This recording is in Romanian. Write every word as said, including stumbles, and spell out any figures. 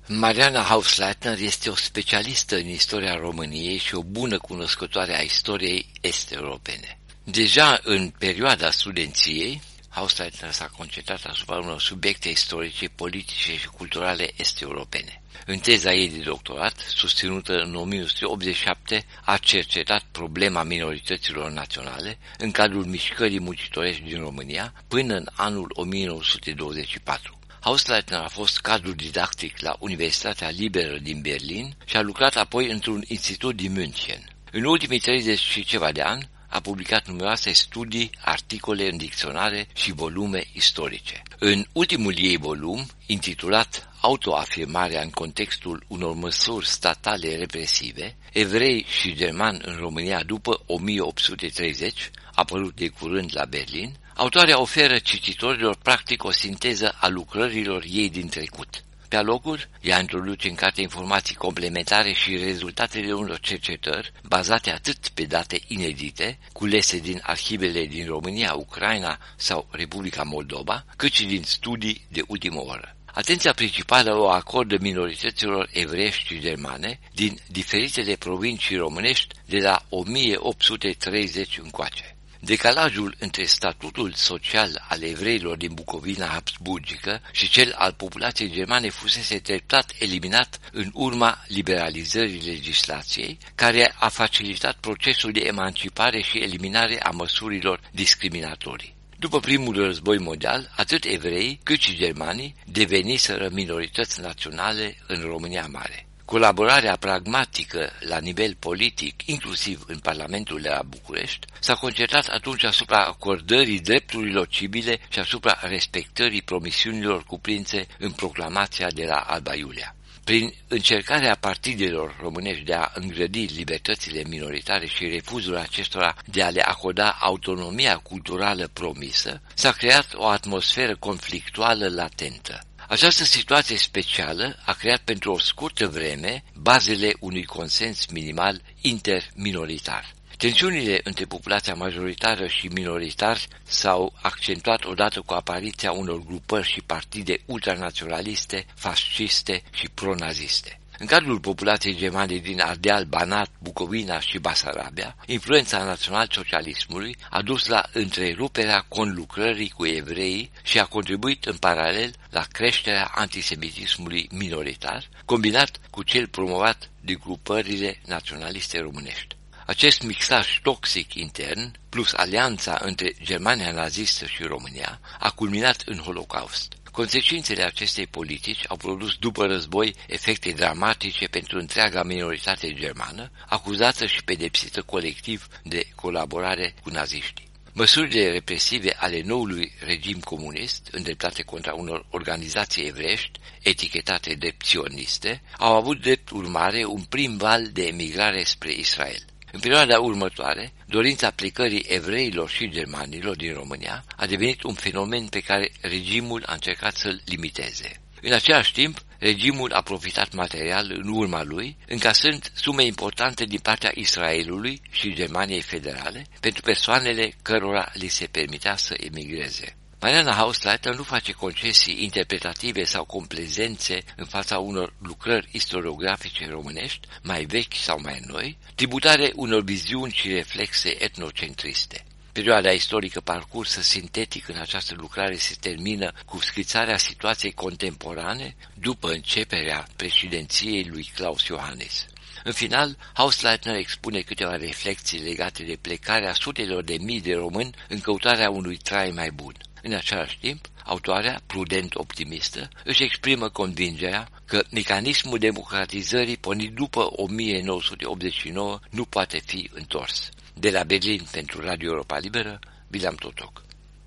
Mariana Hausleitner este o specialistă în istoria României și o bună cunoscătoare a istoriei est-europene. Deja în perioada studenției, Hausleitner s-a concentrat asupra unor subiecte istorice, politice și culturale est-europene. În teza ei de doctorat, susținută în o mie nouă sute optzeci și șapte, a cercetat problema minorităților naționale în cadrul mișcării muncitorești din România până în anul o mie nouă sute douăzeci și patru. Hausleitner a fost cadru didactic la Universitatea Liberă din Berlin și a lucrat apoi într-un institut din München. În ultimii treizeci și ceva de ani a publicat numeroase studii, articole în dicționare și volume istorice. În ultimul ei volum, intitulat Autoafirmarea în contextul unor măsuri statale represive, evrei și germani în România după o mie opt sute treizeci, apărut de curând la Berlin, autoarea oferă cititorilor practic o sinteză a lucrărilor ei din trecut. Pe alocuri, ea introduce în carte informații complementare și rezultatele unor cercetări bazate atât pe date inedite, culese din arhivele din România, Ucraina sau Republica Moldova, cât și din studii de ultimă oră. Atenția principală o acordă minorităților evreiești și germane din diferitele provincii românești de la o mie opt sute treizeci încoace. Decalajul între statutul social al evreilor din Bucovina habsburgică și cel al populației germane fusese treptat eliminat în urma liberalizării legislației, care a facilitat procesul de emancipare și eliminare a măsurilor discriminatorii. După primul război mondial, atât evreii cât și germanii deveniseră minorități naționale în România Mare. Colaborarea pragmatică la nivel politic, inclusiv în Parlamentul de la București, s-a concentrat atunci asupra acordării drepturilor civile și asupra respectării promisiunilor cuprinse în proclamația de la Alba Iulia. Prin încercarea partidelor românești de a îngrădi libertățile minoritare și refuzul acestora de a le acorda autonomia culturală promisă, s-a creat o atmosferă conflictuală latentă. Această situație specială a creat pentru o scurtă vreme bazele unui consens minimal interminoritar. Tensiunile între populația majoritară și minoritari s-au accentuat odată cu apariția unor grupări și partide ultranaționaliste, fasciste și pronaziste. În cadrul populației germane din Ardeal, Banat, Bucovina și Basarabia, influența național-socialismului a dus la întreruperea conlucrării cu evreii și a contribuit în paralel la creșterea antisemitismului minoritar, combinat cu cel promovat de grupările naționaliste românești. Acest mixaj toxic intern, plus alianța între Germania nazistă și România, a culminat în Holocaust. Consecințele acestei politici au produs după război efecte dramatice pentru întreaga minoritate germană, acuzată și pedepsită colectiv de colaborare cu naziștii. Măsurile represive ale noului regim comunist, îndreptate contra unor organizații evreiești, etichetate de sioniste, au avut drept urmare un prim val de emigrare spre Israel. În perioada următoare, dorința plecării evreilor și germanilor din România a devenit un fenomen pe care regimul a încercat să-l limiteze. În același timp, regimul a profitat material în urma lui, încasând sume importante din partea Israelului și Germaniei Federale pentru persoanele cărora li se permitea să emigreze. Mariana Hausleitner nu face concesii interpretative sau complezențe în fața unor lucrări istoriografice românești, mai vechi sau mai noi, tributare unor viziuni și reflexe etnocentriste. Perioada istorică parcursă sintetic în această lucrare se termină cu schițarea situației contemporane după începerea președinției lui Klaus Iohannis. În final, Hausleitner expune câteva reflexii legate de plecarea sutelor de mii de români în căutarea unui trai mai bun. În același timp, autoarea, prudent optimistă, își exprimă convingerea că mecanismul democratizării pornit după o mie nouă sute optzeci și nouă nu poate fi întors. De la Berlin pentru Radio Europa Liberă, William Totoc.